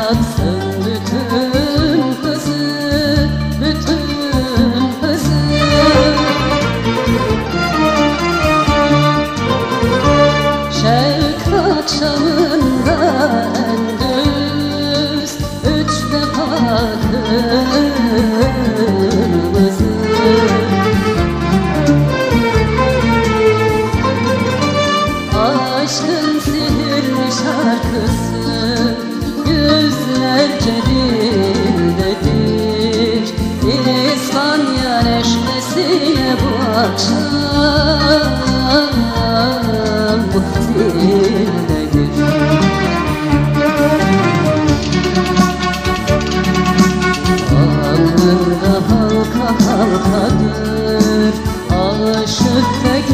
yaksın bütün hızı, bütün hızı. Şevk akşamında en düz 3 defa kırmızı. Aşkın sihirli şarkısı yüzlerce dildedir. İspanya neşmesiyle bu akşam dildedir. Aklında halka halkadır aşık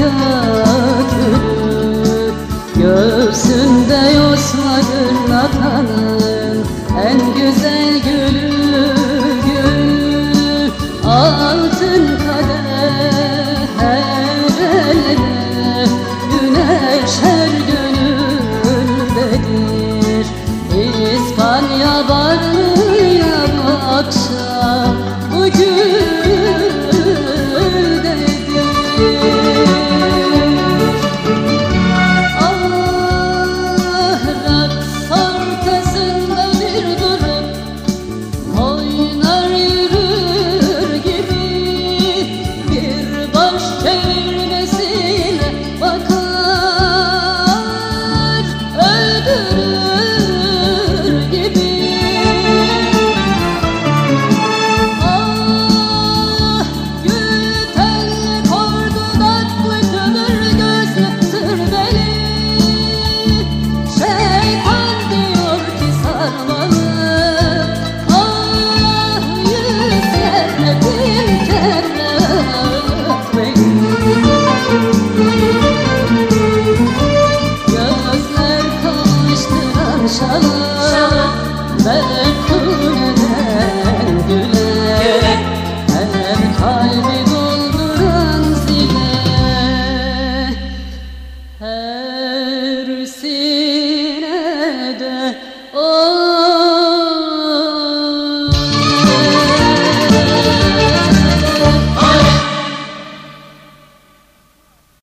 tekâkür. Göğsünde yosmadır natanın en güzel gülü gül. Altın kadeh her elde, güneş her gönüldedir. İspanya barıyla bu akşam bu güldedir. Çevirmesiyle bakar öldürür gibi. Ah gül telli kor dudaklı kıdır gözlü türbeli. Şeytan diyor ki sarmalı. Ah yüzlerine bin kere öpmeyin. Gözler kavuşturan şalı, ben